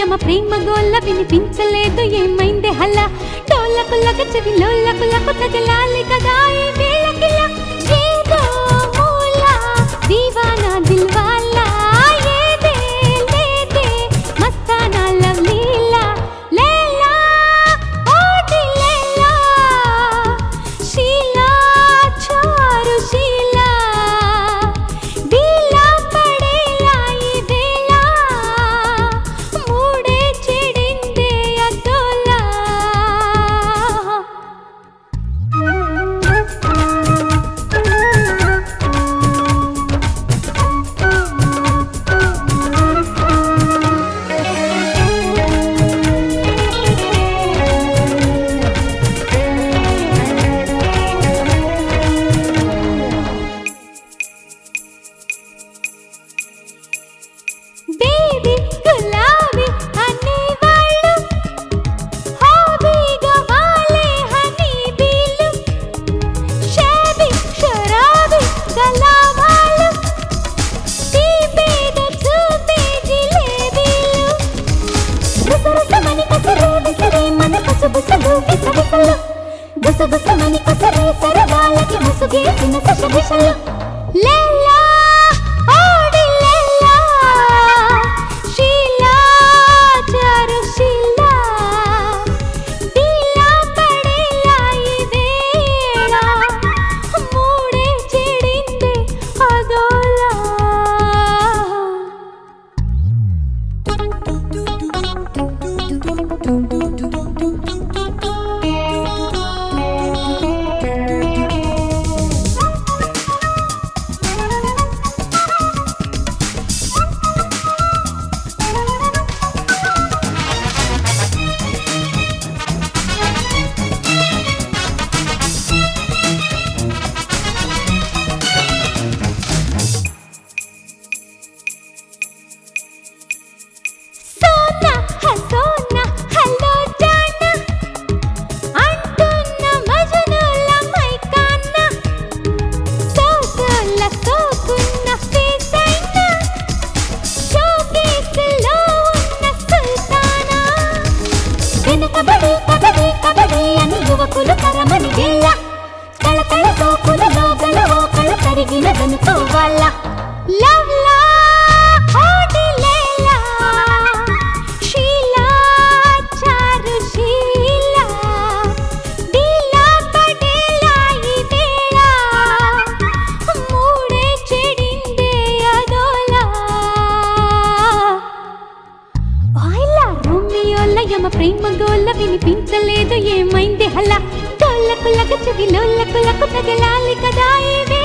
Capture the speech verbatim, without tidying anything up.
యమ ప్రేమ గోళ్ళ వినిపించలేదు ఏమైందే హల్లా డోలకు లగ చెవి లోలకు లకు తగలాలి కదా ఈ వేళకిలా ఏదో మూల దీవానా దిల్వాలా ఏదే లేదే మస్తానా లవ్ లీలా లేలా ఓడి లేలా శీలా చారు శీలా డీలా పడేలా ఈ వేళ మూడే చెడిందే అదోలా బేబీ గులాబీ అనేవాళ్ళు హాబీగా వాలే హనీ బీలు షాబీ షరాబీ గలావాళ్ళు తీపేగా చూపే జిలేబీలు రుసరుసమని కసరే విసరే మన కసుబుసలు విసవిసలు గుసగుసమని కసరే సరవాళ్ళకి ముసుగేసిన సశదిశలు లేలా ఓడి లేలా శీలా చారు శీలా డీలా పడేలా ఈ వేళ మూడే చెడిందే అదోలా సోనా హసోనా హలో జానా అంటున్న మజనుల మైకానా సోకుల సోకున్న ఫేసైనా షోకేసులో ఉన్న సుల్తానా వెనకబడి కబడి కబడి అని యువకులు కరమని గిల్ల కళకళ సోకులలో గలవో కళ కరిగినదనుకోవాల లవ్ లా ఓడి లేలా శీలా చారు శీలా డీలా పడేలా ఈ వేళ మూడే చెడిందే అదోలా ఆయిలా రోమియోల యమ ప్రేమ గోళ్ళ వినిపించలేదు ఏమైందే హల్లా డోలకు లగ చెవి లోలకు లకు తగలాలి కదా ఈ వేళ